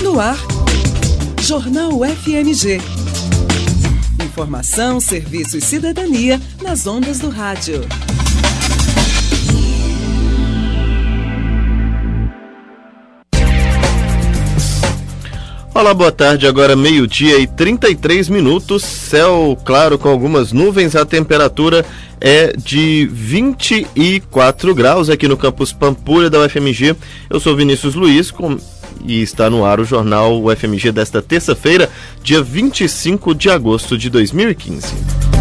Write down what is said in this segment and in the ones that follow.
No ar, Jornal FMG. Informação, serviço e cidadania nas ondas do rádio. Olá, boa tarde, agora 12:33, céu claro com algumas nuvens, a temperatura é de 24 graus aqui no campus Pampulha da UFMG. Eu sou Vinícius Luiz e está no ar o Jornal UFMG desta terça-feira, dia 25 de agosto de 2015.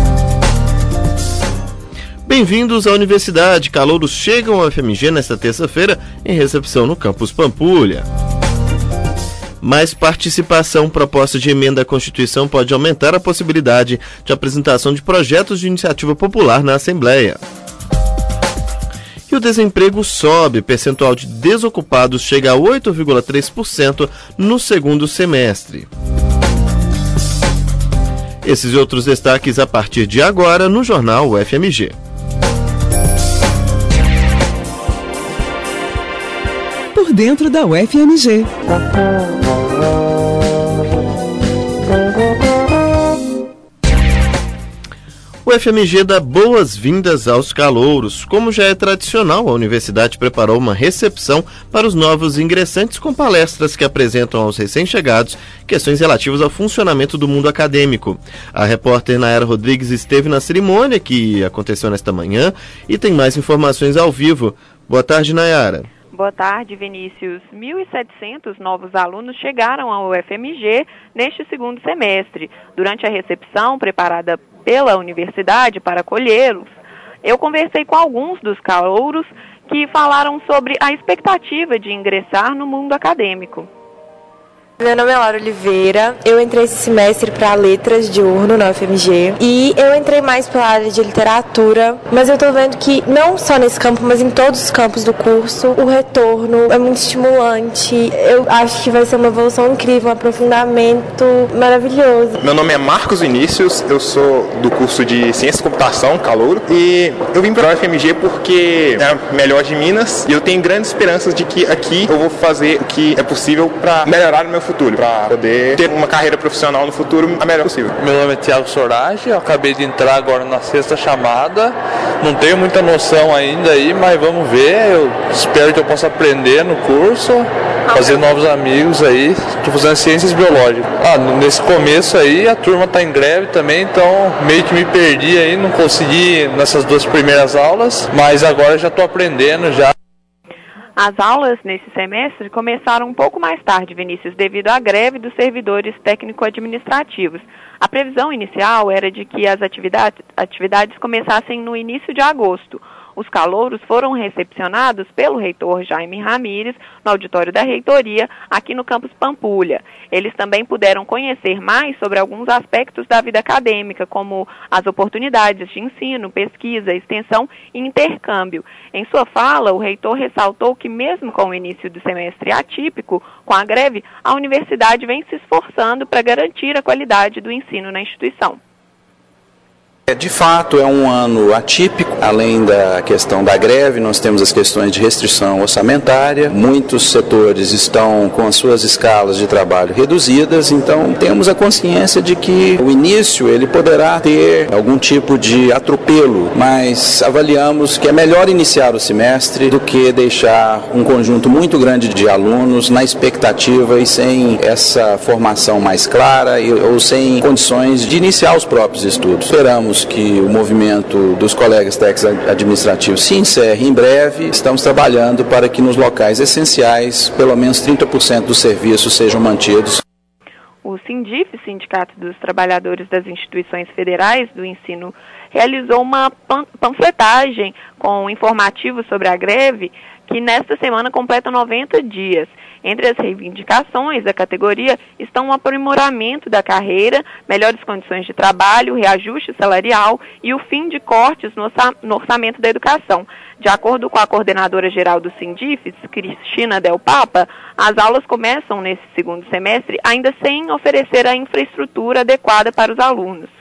Bem-vindos à Universidade. Calouros chegam ao UFMG nesta terça-feira em recepção no campus Pampulha. Mais participação. Proposta de emenda à Constituição pode aumentar a possibilidade de apresentação de projetos de iniciativa popular na Assembleia. E o desemprego sobe. Percentual de desocupados chega a 8,3% no segundo semestre. Esses e outros destaques a partir de agora no Jornal UFMG. Por dentro da UFMG. O UFMG dá boas-vindas aos calouros. Como já é tradicional, a universidade preparou uma recepção para os novos ingressantes com palestras que apresentam aos recém-chegados questões relativas ao funcionamento do mundo acadêmico. A repórter Nayara Rodrigues esteve na cerimônia que aconteceu nesta manhã e tem mais informações ao vivo. Boa tarde, Nayara. Boa tarde, Vinícius. 1.700 novos alunos chegaram ao UFMG neste segundo semestre. Durante a recepção preparada pela universidade para acolhê-los, eu conversei com alguns dos calouros que falaram sobre a expectativa de ingressar no mundo acadêmico. Meu nome é Laura Oliveira, eu entrei esse semestre para letras diurno na UFMG e eu entrei mais pela área de literatura, mas eu tô vendo que não só nesse campo, mas em todos os campos do curso, o retorno é muito estimulante. Eu acho que vai ser uma evolução incrível, um aprofundamento maravilhoso. Meu nome é Marcos Vinícius, eu sou do curso de Ciência da Computação, Calouro, e eu vim para a UFMG porque é a melhor de Minas e eu tenho grandes esperanças de que aqui eu vou fazer o que é possível para melhorar o meu futuro, para poder ter uma carreira profissional no futuro a melhor possível. Meu nome é Thiago Sorage, eu acabei de entrar agora na sexta chamada, não tenho muita noção ainda aí, mas vamos ver, eu espero que eu possa aprender no curso, fazer novos amigos aí, estou fazendo ciências biológicas. Nesse começo aí a turma está em greve também, então meio que me perdi aí, não consegui nessas duas primeiras aulas, mas agora já estou aprendendo já. As aulas nesse semestre começaram um pouco mais tarde, Vinícius, devido à greve dos servidores técnico-administrativos. A previsão inicial era de que as atividades começassem no início de agosto. Os calouros foram recepcionados pelo reitor Jaime Ramires no auditório da reitoria, aqui no campus Pampulha. Eles também puderam conhecer mais sobre alguns aspectos da vida acadêmica, como as oportunidades de ensino, pesquisa, extensão e intercâmbio. Em sua fala, o reitor ressaltou que mesmo com o início do semestre atípico, com a greve, a universidade vem se esforçando para garantir a qualidade do ensino na instituição. De fato, é um ano atípico. Além da questão da greve, nós temos as questões de restrição orçamentária. Muitos setores estão com as suas escalas de trabalho reduzidas, então temos a consciência de que o início ele poderá ter algum tipo de atropelo, mas avaliamos que é melhor iniciar o semestre do que deixar um conjunto muito grande de alunos na expectativa e sem essa formação mais clara ou sem condições de iniciar os próprios estudos. Esperamos que o movimento dos colegas técnicos administrativos se encerre em breve. Estamos trabalhando para que nos locais essenciais, pelo menos 30% dos serviços sejam mantidos. O SINDIF, Sindicato dos Trabalhadores das Instituições Federais do Ensino, realizou uma panfletagem com informativos sobre a greve, que nesta semana completa 90 dias. Entre as reivindicações da categoria estão o aprimoramento da carreira, melhores condições de trabalho, reajuste salarial e o fim de cortes no orçamento da educação. De acordo com a coordenadora geral do SINDIF, Cristina Del Papa, as aulas começam nesse segundo semestre ainda sem oferecer a infraestrutura adequada para os alunos.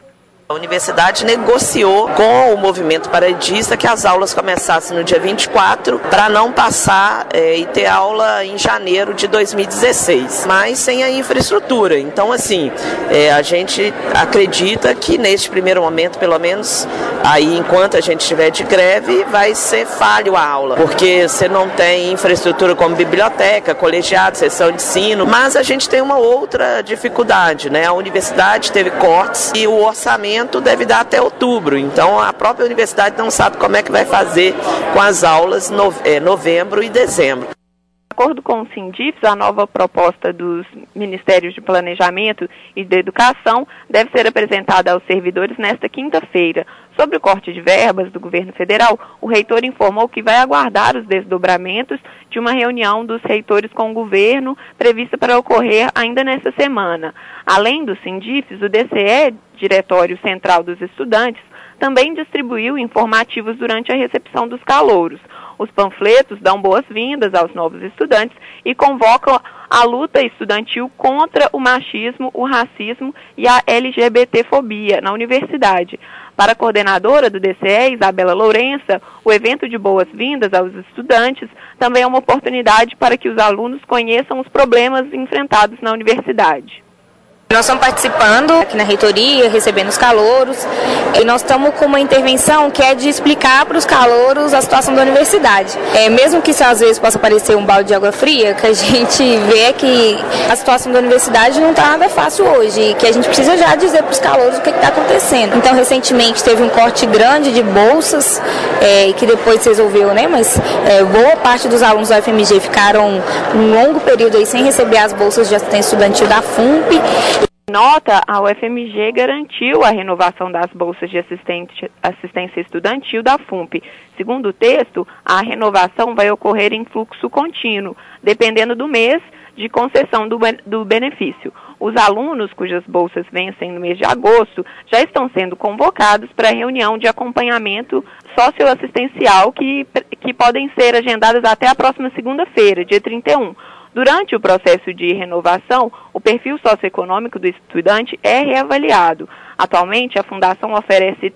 A universidade negociou com o movimento paradista que as aulas começassem no dia 24 para não passar e ter aula em janeiro de 2016, mas sem a infraestrutura. Então, assim, a gente acredita que neste primeiro momento, pelo menos, aí enquanto a gente estiver de greve, vai ser falho a aula, porque você não tem infraestrutura como biblioteca, colegiado, sessão de ensino, mas a gente tem uma outra dificuldade, né? A universidade teve cortes e o orçamento deve dar até outubro, então a própria universidade não sabe como é que vai fazer com as aulas novembro e dezembro. De acordo com o Sindifes, a nova proposta dos Ministérios de Planejamento e de Educação deve ser apresentada aos servidores nesta quinta-feira. Sobre o corte de verbas do governo federal, o reitor informou que vai aguardar os desdobramentos de uma reunião dos reitores com o governo prevista para ocorrer ainda nesta semana. Além dos Sindifes, o DCE, Diretório Central dos Estudantes, também distribuiu informativos durante a recepção dos calouros. Os panfletos dão boas-vindas aos novos estudantes e convocam a luta estudantil contra o machismo, o racismo e a LGBTfobia na universidade. Para a coordenadora do DCE, Isabela Lourença, o evento de boas-vindas aos estudantes também é uma oportunidade para que os alunos conheçam os problemas enfrentados na universidade. Nós estamos participando aqui na reitoria, recebendo os calouros, e nós estamos com uma intervenção que é de explicar para os calouros a situação da universidade. Mesmo que isso às vezes possa parecer um balde de água fria, que a gente vê que a situação da universidade não está nada fácil hoje, e que a gente precisa já dizer para os calouros o que está acontecendo. Então, recentemente teve um corte grande de bolsas, que depois se resolveu, né? Mas boa parte dos alunos da UFMG ficaram um longo período aí sem receber as bolsas de assistência estudantil da FUNP. Nota, a UFMG garantiu a renovação das bolsas de assistência estudantil da FUNP. Segundo o texto, a renovação vai ocorrer em fluxo contínuo, dependendo do mês de concessão do benefício. Os alunos cujas bolsas vencem no mês de agosto já estão sendo convocados para a reunião de acompanhamento socioassistencial que podem ser agendadas até a próxima segunda-feira, dia 31. Durante o processo de renovação, o perfil socioeconômico do estudante é reavaliado. Atualmente, a Fundação oferece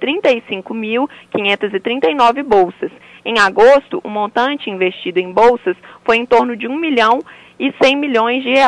35.539 bolsas. Em agosto, o montante investido em bolsas foi em torno de 1 milhão e 100 milhões de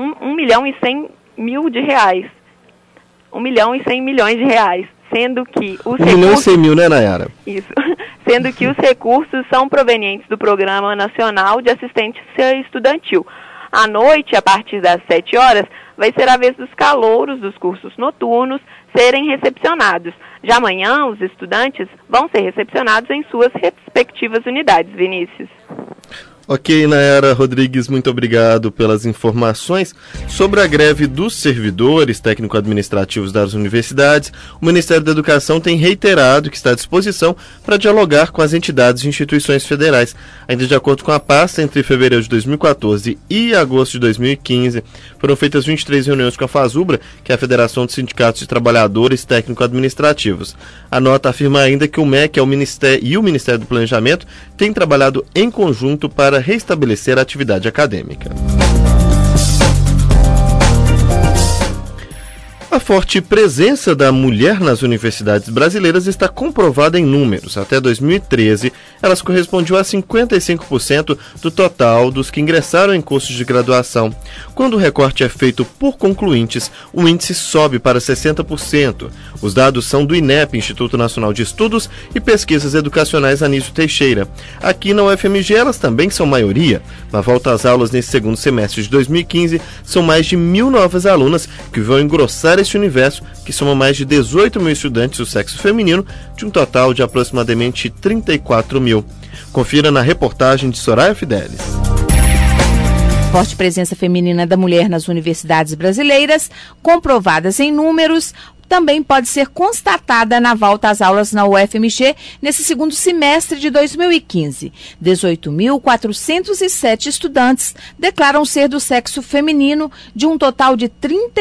reais, sendo que os 1 milhão e 100 mil, né, Nayara? Isso. Sendo que os recursos são provenientes do Programa Nacional de Assistência Estudantil. À noite, a partir das 7 horas, vai ser a vez dos calouros dos cursos noturnos serem recepcionados. Já amanhã, os estudantes vão ser recepcionados em suas respectivas unidades. Vinícius. Ok, Nayara Rodrigues, muito obrigado pelas informações. Sobre a greve dos servidores técnico-administrativos das universidades, o Ministério da Educação tem reiterado que está à disposição para dialogar com as entidades e instituições federais. Ainda de acordo com a pasta, entre fevereiro de 2014 e agosto de 2015, foram feitas 23 reuniões com a FASUBRA, que é a Federação dos Sindicatos de Trabalhadores Técnico-Administrativos. A nota afirma ainda que o MEC e o Ministério do Planejamento têm trabalhado em conjunto para restabelecer a atividade acadêmica. A forte presença da mulher nas universidades brasileiras está comprovada em números. Até 2013, elas correspondiam a 55% do total dos que ingressaram em cursos de graduação. Quando o recorte é feito por concluintes, o índice sobe para 60%. Os dados são do INEP, Instituto Nacional de Estudos e Pesquisas Educacionais Anísio Teixeira. Aqui na UFMG, elas também são maioria. Na volta às aulas nesse segundo semestre de 2015, são mais de 1.000 novas alunas que vão engrossar este universo, que soma mais de 18 mil estudantes do sexo feminino, de um total de aproximadamente 34 mil. Confira na reportagem de Soraya Fidelis. Forte presença feminina da mulher nas universidades brasileiras, comprovadas em números, também pode ser constatada na volta às aulas na UFMG nesse segundo semestre de 2015. 18.407 estudantes declaram ser do sexo feminino, de um total de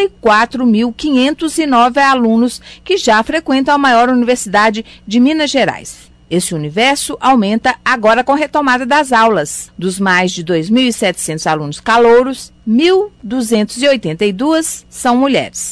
34.509 alunos que já frequentam a maior universidade de Minas Gerais. Esse universo aumenta agora com a retomada das aulas. Dos mais de 2.700 alunos calouros, 1.282 são mulheres.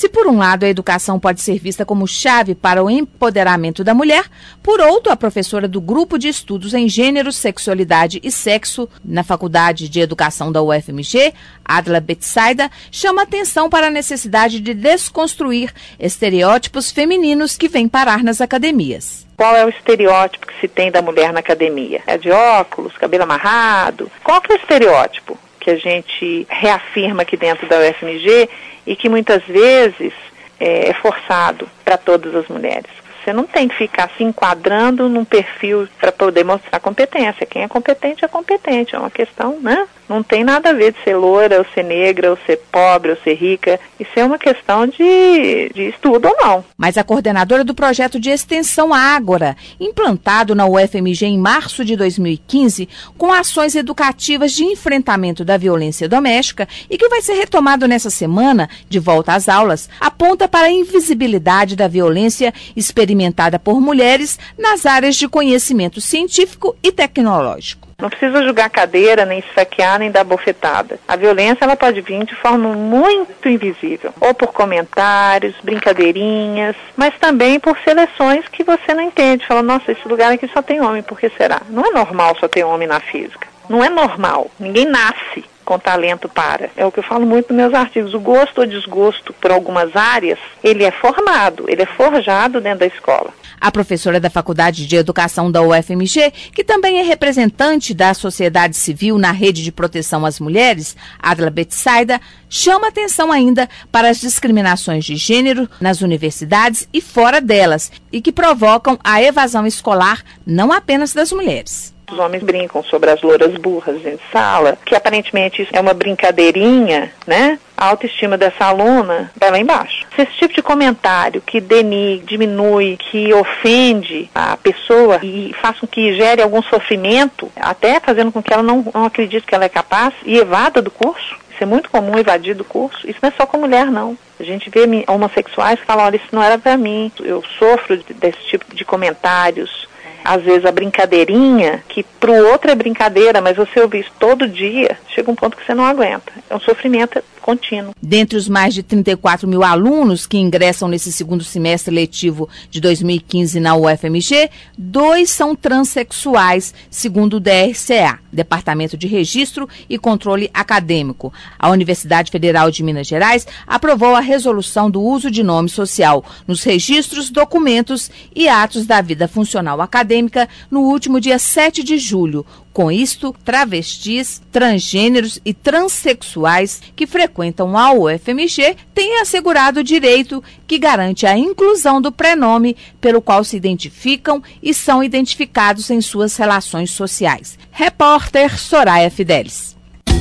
Se por um lado a educação pode ser vista como chave para o empoderamento da mulher, por outro, a professora do Grupo de Estudos em Gênero, Sexualidade e Sexo na Faculdade de Educação da UFMG, Adla Betsaida, chama atenção para a necessidade de desconstruir estereótipos femininos que vêm parar nas academias. Qual é o estereótipo que se tem da mulher na academia? É de óculos, cabelo amarrado? Qual que é o estereótipo que a gente reafirma aqui dentro da UFMG e que muitas vezes é forçado para todas as mulheres? Você não tem que ficar se enquadrando num perfil para poder mostrar competência. Quem é competente, é uma questão, né? Não tem nada a ver de ser loira, ou ser negra, ou ser pobre, ou ser rica. Isso é uma questão de estudo ou não. Mas a coordenadora do projeto de extensão Ágora, implantado na UFMG em março de 2015, com ações educativas de enfrentamento da violência doméstica e que vai ser retomado nessa semana, de volta às aulas, aponta para a invisibilidade da violência experimentada por mulheres nas áreas de conhecimento científico e tecnológico. Não precisa jogar cadeira, nem esfaquear, nem dar bofetada. A violência ela pode vir de forma muito invisível. Ou por comentários, brincadeirinhas, mas também por seleções que você não entende. Fala, nossa, esse lugar aqui só tem homem, por que será? Não é normal só ter homem na física. Não é normal. Ninguém nasce com talento para. É o que eu falo muito nos meus artigos. O gosto ou desgosto por algumas áreas, ele é formado, ele é forjado dentro da escola. A professora da Faculdade de Educação da UFMG, que também é representante da sociedade civil na Rede de Proteção às Mulheres, Adla Betsaida, chama atenção ainda para as discriminações de gênero nas universidades e fora delas, e que provocam a evasão escolar não apenas das mulheres. Os homens brincam sobre as louras burras em sala, que aparentemente isso é uma brincadeirinha, né? A autoestima dessa aluna vai lá embaixo. Se esse tipo de comentário que denigre, diminui, que ofende a pessoa e faz com que gere algum sofrimento, até fazendo com que ela não acredite que ela é capaz e evada do curso, isso é muito comum, evadir do curso, isso não é só com mulher, não. A gente vê homossexuais que falam, olha, isso não era pra mim, eu sofro desse tipo de comentários. Às vezes a brincadeirinha, que pro outro é brincadeira, mas você ouvir isso todo dia, chega um ponto que você não aguenta. É um sofrimento contínuo. Dentre os mais de 34 mil alunos que ingressam nesse segundo semestre letivo de 2015 na UFMG, 2 são transexuais, segundo o DRCA, Departamento de Registro e Controle Acadêmico. A Universidade Federal de Minas Gerais aprovou a resolução do uso de nome social nos registros, documentos e atos da vida funcional acadêmica no último dia 7 de julho. Com isto, travestis, transgêneros e transexuais que frequentam a UFMG têm assegurado o direito que garante a inclusão do prenome pelo qual se identificam e são identificados em suas relações sociais. Repórter Soraya Fidelis.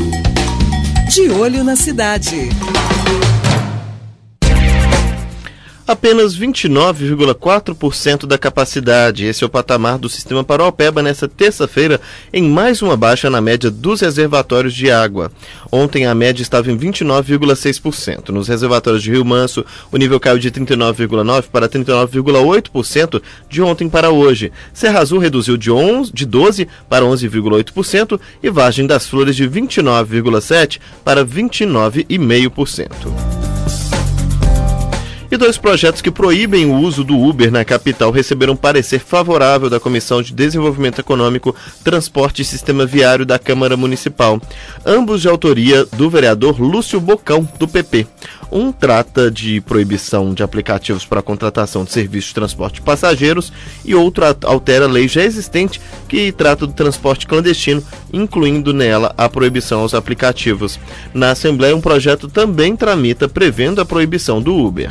De olho na cidade. Apenas 29,4% da capacidade. Esse é o patamar do sistema Paraopeba nesta terça-feira, em mais uma baixa na média dos reservatórios de água. Ontem a média estava em 29,6%. Nos reservatórios de Rio Manso, o nível caiu de 39,9% para 39,8% de ontem para hoje. Serra Azul reduziu de 12% para 11,8% e Vargem das Flores de 29,7% para 29,5%. E 2 projetos que proíbem o uso do Uber na capital receberam parecer favorável da Comissão de Desenvolvimento Econômico, Transporte e Sistema Viário da Câmara Municipal, ambos de autoria do vereador Lúcio Bocão, do PP. Um trata de proibição de aplicativos para a contratação de serviços de transporte de passageiros e outro altera a lei já existente que trata do transporte clandestino, incluindo nela a proibição aos aplicativos. Na Assembleia, um projeto também tramita prevendo a proibição do Uber.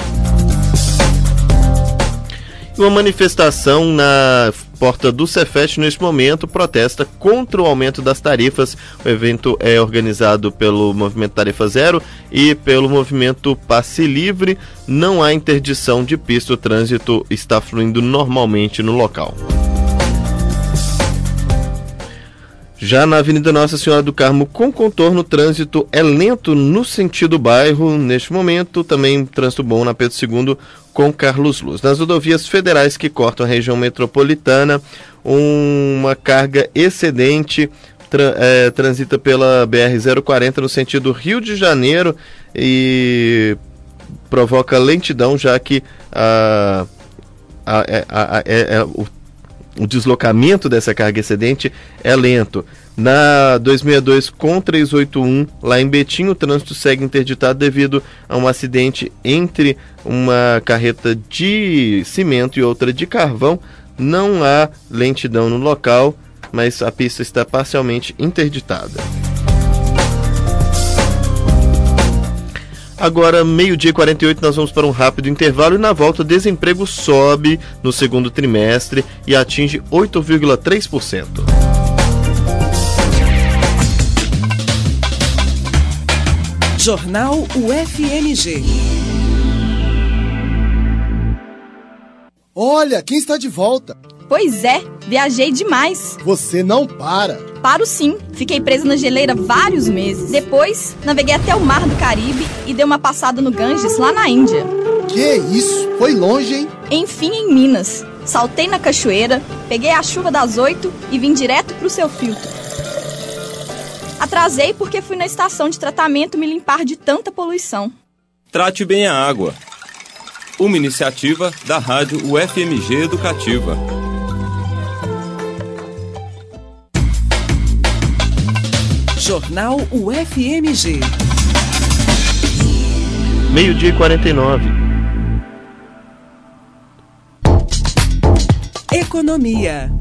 Uma manifestação na porta do Cefet neste momento protesta contra o aumento das tarifas. O evento é organizado pelo Movimento Tarifa Zero e pelo Movimento Passe Livre. Não há interdição de pista, o trânsito está fluindo normalmente no local. Já na Avenida Nossa Senhora do Carmo, com contorno, o trânsito é lento no sentido bairro. Neste momento, também trânsito bom na Pedro II com Carlos Luz. Nas rodovias federais que cortam a região metropolitana, uma carga excedente transita pela BR-040 no sentido Rio de Janeiro e provoca lentidão, já que o deslocamento dessa carga excedente é lento. Na 262 com 381, lá em Betim, o trânsito segue interditado devido a um acidente entre uma carreta de cimento e outra de carvão. Não há lentidão no local, mas a pista está parcialmente interditada. Agora, 12h48, nós vamos para um rápido intervalo e na volta o desemprego sobe no segundo trimestre e atinge 8,3%. Jornal UFMG. Olha, quem está de volta? Pois é, viajei demais. Você não para. Paro sim, fiquei presa na geleira vários meses. Depois, naveguei até o Mar do Caribe e dei uma passada no Ganges, lá na Índia. Que isso? Foi longe, hein? Enfim, em Minas. Saltei na cachoeira, peguei a chuva das 8 e vim direto pro seu filtro. Atrasei porque fui na estação de tratamento me limpar de tanta poluição. Trate bem a água. Uma iniciativa da Rádio UFMG Educativa. Jornal UFMG. 12h49. Economia.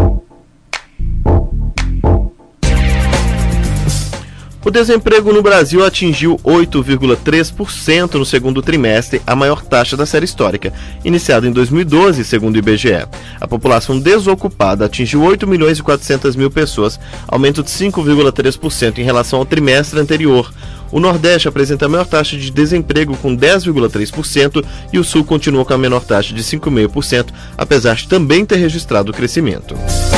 O desemprego no Brasil atingiu 8,3% no segundo trimestre, a maior taxa da série histórica, iniciada em 2012, segundo o IBGE. A população desocupada atingiu 8.400.000 pessoas, aumento de 5,3% em relação ao trimestre anterior. O Nordeste apresenta a maior taxa de desemprego, com 10,3%, e o Sul continua com a menor taxa de 5,5%, apesar de também ter registrado o crescimento.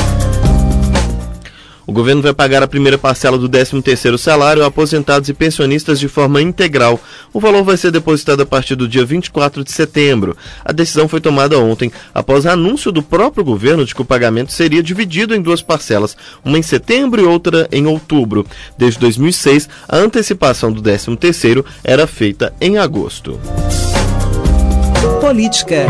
O governo vai pagar a primeira parcela do 13º salário a aposentados e pensionistas de forma integral. O valor vai ser depositado a partir do dia 24 de setembro. A decisão foi tomada ontem, após anúncio do próprio governo de que o pagamento seria dividido em duas parcelas, uma em setembro e outra em outubro. Desde 2006, a antecipação do 13º era feita em agosto. Política.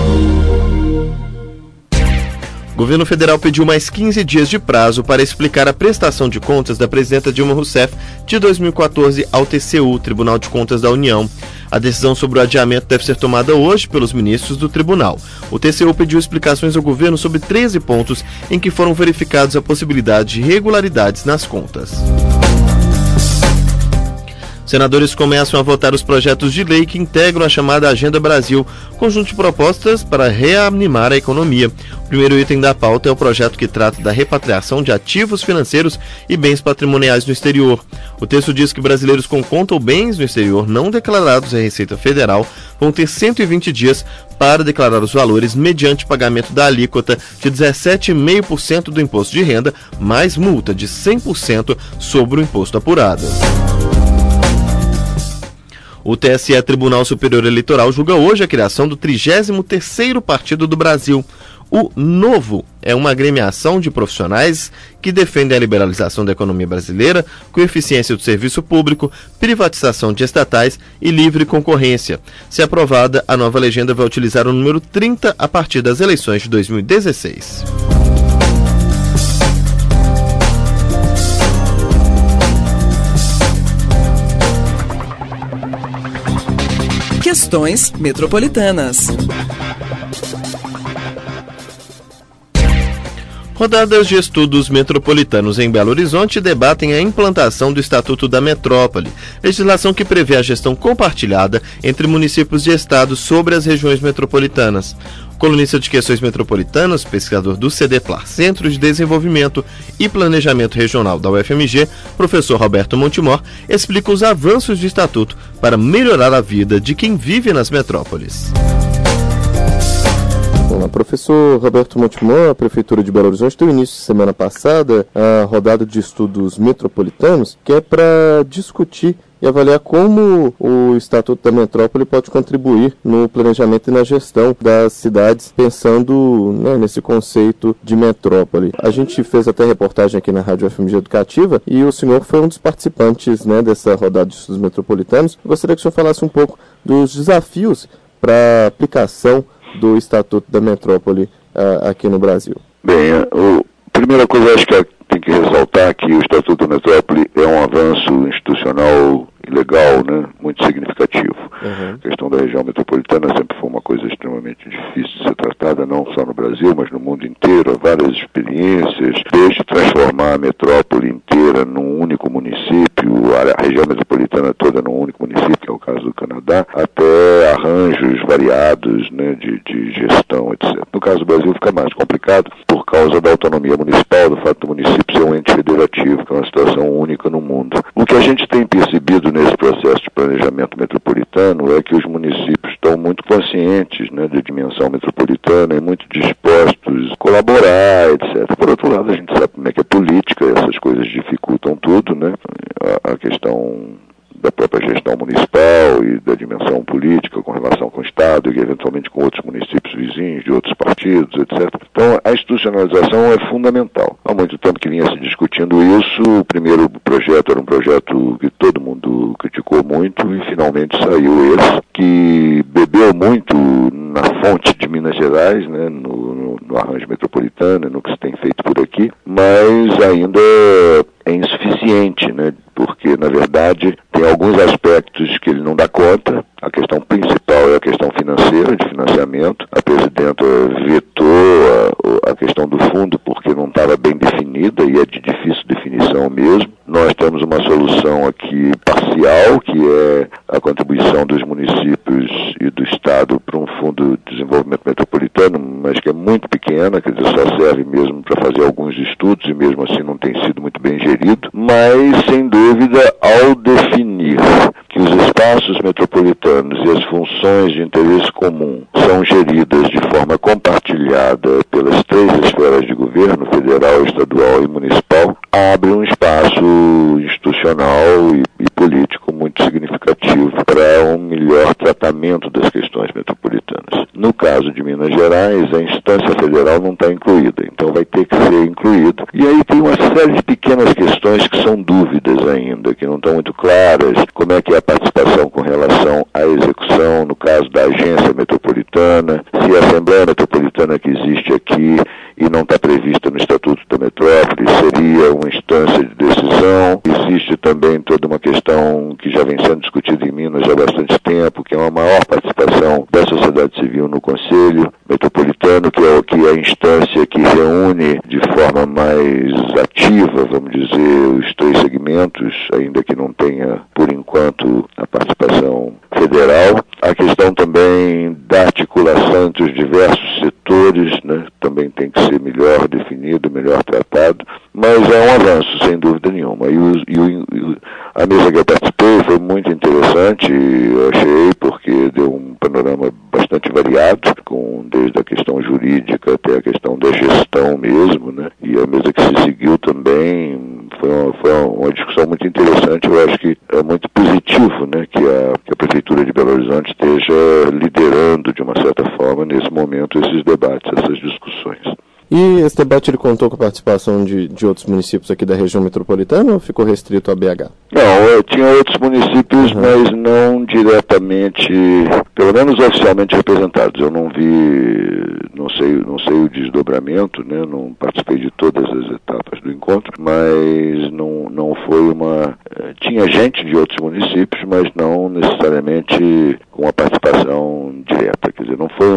O governo federal pediu mais 15 dias de prazo para explicar a prestação de contas da presidenta Dilma Rousseff de 2014 ao TCU, Tribunal de Contas da União. A decisão sobre o adiamento deve ser tomada hoje pelos ministros do tribunal. O TCU pediu explicações ao governo sobre 13 pontos em que foram verificados a possibilidade de irregularidades nas contas. Senadores começam a votar os projetos de lei que integram a chamada Agenda Brasil, conjunto de propostas para reanimar a economia. O primeiro item da pauta é o projeto que trata da repatriação de ativos financeiros e bens patrimoniais no exterior. O texto diz que brasileiros com conta ou bens no exterior não declarados à Receita Federal vão ter 120 dias para declarar os valores mediante pagamento da alíquota de 17,5% do imposto de renda, mais multa de 100% sobre o imposto apurado. O TSE, Tribunal Superior Eleitoral, julga hoje a criação do 33º partido do Brasil. O Novo é uma agremiação de profissionais que defendem a liberalização da economia brasileira, com eficiência do serviço público, privatização de estatais e livre concorrência. Se aprovada, a nova legenda vai utilizar o número 30 a partir das eleições de 2016. Questões metropolitanas. Rodadas de estudos metropolitanos em Belo Horizonte debatem a implantação do Estatuto da Metrópole, legislação que prevê a gestão compartilhada entre municípios e estados sobre as regiões metropolitanas. O colunista de questões metropolitanas, pesquisador do CDPLAR, Centro de Desenvolvimento e Planejamento Regional da UFMG, professor Roberto Montemor, explica os avanços do Estatuto para melhorar a vida de quem vive nas metrópoles. Professor Roberto Montemor, a Prefeitura de Belo Horizonte deu início semana passada a rodada de estudos metropolitanos, que é para discutir e avaliar como o Estatuto da Metrópole pode contribuir no planejamento e na gestão das cidades, pensando, né, nesse conceito de metrópole. A gente fez até reportagem aqui na Rádio FMG Educativa e o senhor foi um dos participantes, né, dessa rodada de estudos metropolitanos. Eu gostaria que o senhor falasse um pouco dos desafios para a aplicação do Estatuto da Metrópole aqui no Brasil. Bem, a primeira coisa, acho que tem que ressaltar que o Estatuto da Metrópole é um avanço institucional e legal, né, muito significativo. A questão da região metropolitana sempre foi uma coisa extremamente difícil de ser tratada, não só no Brasil, mas no mundo inteiro. Há várias experiências, desde transformar a metrópole inteira num único município, a região metropolitana toda num único município, que é o caso do Canadá, até arranjos variados, né, de gestão, etc. No caso do Brasil fica mais complicado por causa da autonomia municipal, do fato do município ser um ente federativo, que é uma situação única no mundo. O que a gente tem percebido nesse processo de planejamento metropolitano é que os municípios estão muito conscientes, né, da dimensão metropolitana e muito dispostos a colaborar, etc. Por outro lado, a gente sabe como é que é política, essas coisas dificultam tudo, né? A questão da própria gestão municipal e da dimensão política com relação com o Estado e eventualmente com outros municípios vizinhos, de outros partidos, etc. Então, a institucionalização é fundamental. Há muito tempo que vinha se discutindo isso. O primeiro projeto era um projeto que todo mundo criticou muito e finalmente saiu esse, que bebeu muito na fonte de Minas Gerais, né, no arranjo metropolitano, no que se tem feito por aqui, mas ainda é insuficiente, né? Porque, na verdade, tem alguns aspectos que ele não dá conta. A questão principal é a questão financeira, de financiamento. A presidenta vetou a questão do fundo porque não estava bem definida e é de difícil definição mesmo. Nós temos uma solução aqui parcial, que é a contribuição dos municípios e do Estado para um fundo de desenvolvimento metropolitano, mas que é muito pequena, quer dizer, só serve mesmo para fazer alguns estudos e mesmo assim não tem sido muito bem gerido. Mas, sem dúvida, ao definir que os espaços metropolitanos e as funções de interesse comum são geridas de forma compartilhada pelas três esferas de governo, federal, estadual e municipal, abre um espaço institucional e político muito significativo para um melhor tratamento das questões metropolitanas. No caso de Minas Gerais, a instância federal não está incluída, então vai ter que ser incluído. E aí tem uma série de pequenas questões que são dúvidas ainda, que não estão muito claras. Como é que é a participação com relação à execução, no caso da agência metropolitana, se a Assembleia Metropolitana que existe aqui e não está prevista no Estatuto da Metrópole seria uma instância de decisão. Existe também toda uma questão que já vem sendo discutida em Minas já há bastante tempo, que é uma maior participação da sociedade civil no Conselho Metropolitano, que é a instância que reúne de forma mais ativa, vamos dizer, os três segmentos, ainda que não tenha, por enquanto, a participação federal. A questão também da articulação entre os diversos setores, né, também tem que ser melhor definido, melhor tratado, mas é um avanço, sem dúvida nenhuma. A mesa que eu participei foi muito interessante, eu achei, porque deu um panorama bastante variado, desde a questão jurídica até a questão da gestão mesmo, né? E a mesa que se seguiu também foi uma discussão muito interessante. Eu acho que é muito positivo, né, que a Prefeitura de Belo Horizonte esteja liderando, de uma certa forma, nesse momento, esses debates, essas discussões. E esse debate ele contou com a participação de outros municípios aqui da região metropolitana ou ficou restrito a BH? Não, tinha outros municípios, mas não diretamente, pelo menos oficialmente representados. Eu não vi, não sei o desdobramento, né? Não participei de todas as etapas do encontro, mas não foi tinha gente de outros municípios, mas não necessariamente com a participação direta. Quer dizer, não foi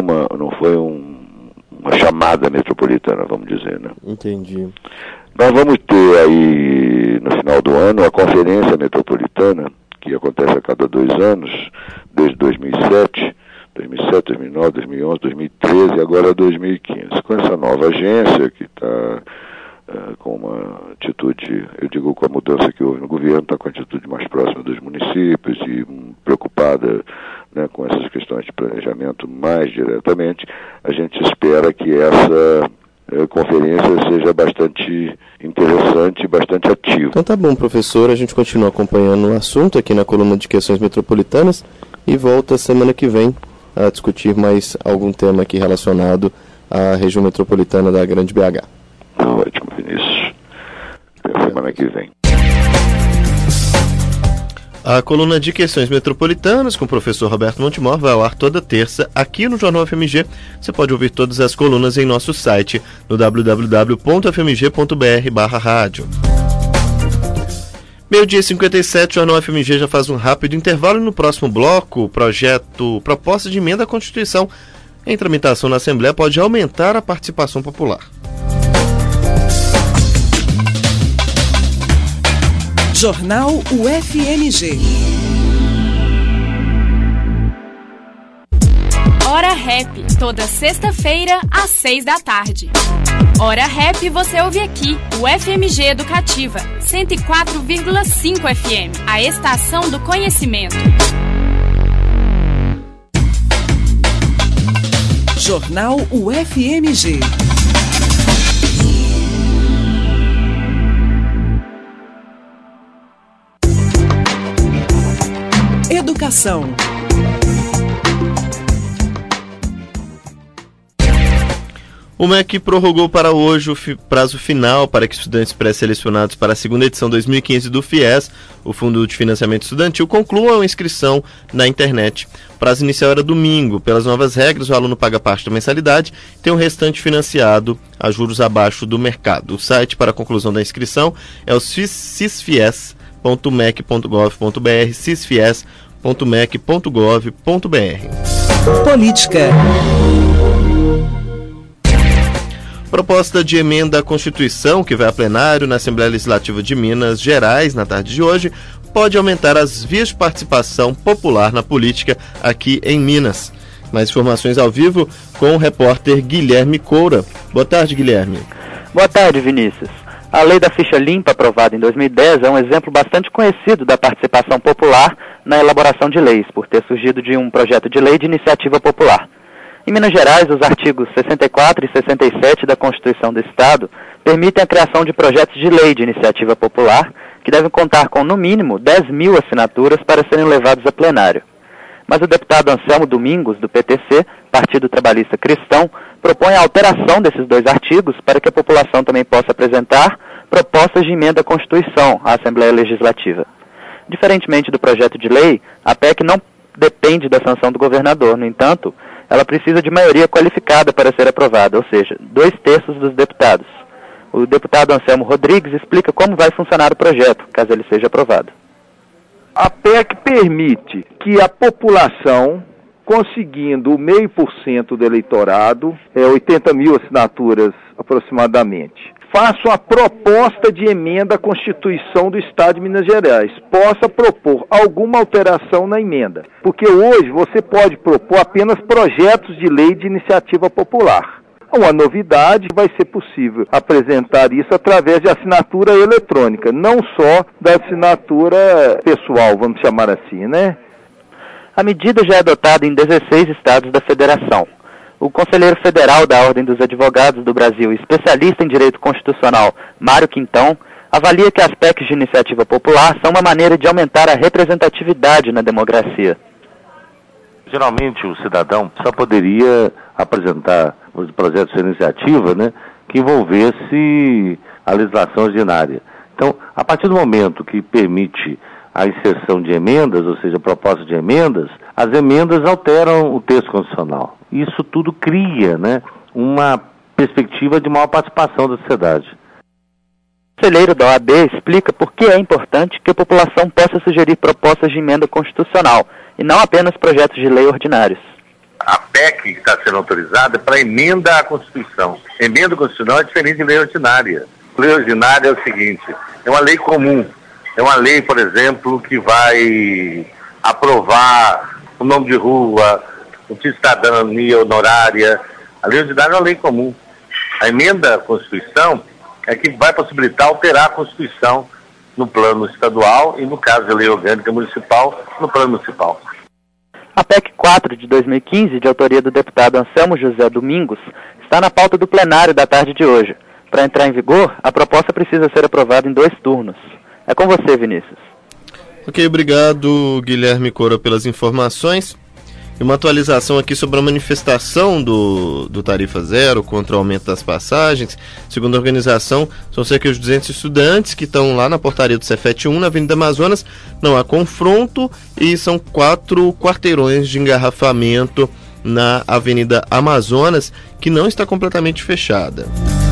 uma chamada metropolitana, vamos dizer, né? Entendi. Nós vamos ter aí, no final do ano, a Conferência Metropolitana, que acontece a cada 2 anos, desde 2007, 2009, 2011, 2013 e agora 2015. Com essa nova agência que está com uma atitude, eu digo com a mudança que houve no governo, está com a atitude mais próxima dos municípios e preocupada né, com essas questões de planejamento mais diretamente, a gente espera que essa conferência seja bastante interessante e bastante ativa. Então tá bom, professor, a gente continua acompanhando o assunto aqui na coluna de questões metropolitanas e volta semana que vem a discutir mais algum tema aqui relacionado à região metropolitana da Grande BH. Ótimo, Vinícius. Até semana que vem. A coluna de questões metropolitanas com o professor Roberto Montemor vai ao ar toda terça aqui no Jornal FMG. Você pode ouvir todas as colunas em nosso site no www.fmg.br/rádio. Meio-dia 57, o Jornal FMG já faz um rápido intervalo e no próximo bloco, o projeto Proposta de Emenda à Constituição em tramitação na Assembleia pode aumentar a participação popular. Jornal UFMG. Hora Rap, toda sexta-feira às 6 da tarde. Hora Rap você ouve aqui, o FMG Educativa, 104,5 FM, a estação do conhecimento. Jornal UFMG. Educação. O MEC prorrogou para hoje o prazo final para que estudantes pré-selecionados para a segunda edição 2015 do FIES, o Fundo de Financiamento Estudantil, concluam a inscrição na internet. O prazo inicial era domingo. Pelas novas regras, o aluno paga parte da mensalidade e tem o restante financiado a juros abaixo do mercado. O site para a conclusão da inscrição é o cisfies.mec.gov.br, cisfies.mec.gov.br. Política. Proposta de emenda à Constituição, que vai a plenário na Assembleia Legislativa de Minas Gerais na tarde de hoje, pode aumentar as vias de participação popular na política aqui em Minas. Mais informações ao vivo com o repórter Guilherme Coura. Boa tarde, Guilherme. Boa tarde, Vinícius. A Lei da Ficha Limpa, aprovada em 2010, é um exemplo bastante conhecido da participação popular na elaboração de leis, por ter surgido de um projeto de lei de iniciativa popular. Em Minas Gerais, os artigos 64 e 67 da Constituição do Estado permitem a criação de projetos de lei de iniciativa popular que devem contar com, no mínimo, 10.000 assinaturas para serem levados a plenário. Mas o deputado Anselmo Domingos, do PTC, Partido Trabalhista Cristão, propõe a alteração desses dois artigos para que a população também possa apresentar propostas de emenda à Constituição à Assembleia Legislativa. Diferentemente do projeto de lei, a PEC não depende da sanção do governador. No entanto, ela precisa de maioria qualificada para ser aprovada, ou seja, 2/3 dos deputados. O deputado Anselmo Rodrigues explica como vai funcionar o projeto, caso ele seja aprovado. A PEC permite que a população, conseguindo 0,5% do eleitorado, 80.000 assinaturas aproximadamente, faça uma proposta de emenda à Constituição do Estado de Minas Gerais, possa propor alguma alteração na emenda. Porque hoje você pode propor apenas projetos de lei de iniciativa popular. Uma novidade, vai ser possível apresentar isso através de assinatura eletrônica, não só da assinatura pessoal, vamos chamar assim, né? A medida já é adotada em 16 estados da federação. O conselheiro federal da Ordem dos Advogados do Brasil e especialista em direito constitucional, Mário Quintão, avalia que as PECs de iniciativa popular são uma maneira de aumentar a representatividade na democracia. Geralmente o cidadão só poderia apresentar os projetos de iniciativa, né, que envolvesse a legislação ordinária. Então, a partir do momento que permite a inserção de emendas, ou seja, propostas de emendas, as emendas alteram o texto constitucional. Isso tudo cria, né, uma perspectiva de maior participação da sociedade. O conselheiro da OAB explica por que é importante que a população possa sugerir propostas de emenda constitucional, e não apenas projetos de lei ordinários. A PEC que está sendo autorizada é para emenda à Constituição. Emenda constitucional é diferente de lei ordinária. Lei ordinária é o seguinte, é uma lei comum. É uma lei, por exemplo, que vai aprovar o nome de rua, o título de cidadania honorária. A lei ordinária é uma lei comum. A emenda à Constituição é que vai possibilitar alterar a Constituição no plano estadual e, no caso da lei orgânica municipal, no plano municipal. A PEC 4 de 2015, de autoria do deputado Anselmo José Domingos, está na pauta do plenário da tarde de hoje. Para entrar em vigor, a proposta precisa ser aprovada em 2 turnos. É com você, Vinícius. Ok, obrigado, Guilherme Coura, pelas informações. E uma atualização aqui sobre a manifestação do Tarifa Zero contra o aumento das passagens. Segundo a organização, são cerca de 200 estudantes que estão lá na portaria do Cefet 1, na Avenida Amazonas. Não há confronto e são 4 quarteirões de engarrafamento na Avenida Amazonas, que não está completamente fechada.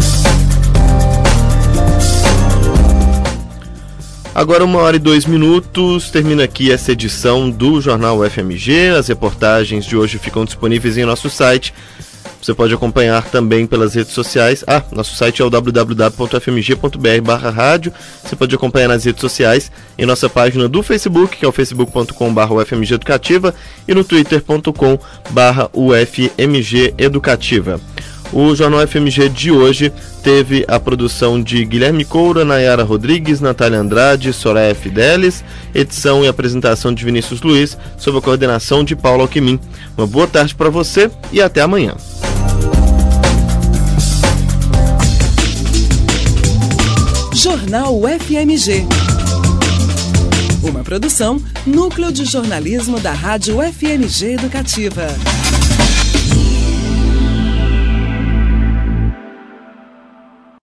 Agora 1h02, termina aqui essa edição do Jornal UFMG. As reportagens de hoje ficam disponíveis em nosso site. Você pode acompanhar também pelas redes sociais. Nosso site é o www.fmg.br/rádio. Você pode acompanhar nas redes sociais, em nossa página do Facebook, que é o facebook.com/UFMG Educativa, e no twitter.com/UFMG Educativa. O Jornal FMG de hoje teve a produção de Guilherme Coura, Nayara Rodrigues, Natália Andrade, Soraya Fidelis, edição e apresentação de Vinícius Luiz, sob a coordenação de Paulo Alquimim. Uma boa tarde para você e até amanhã. Jornal UFMG. Uma produção, Núcleo de Jornalismo da Rádio UFMG Educativa.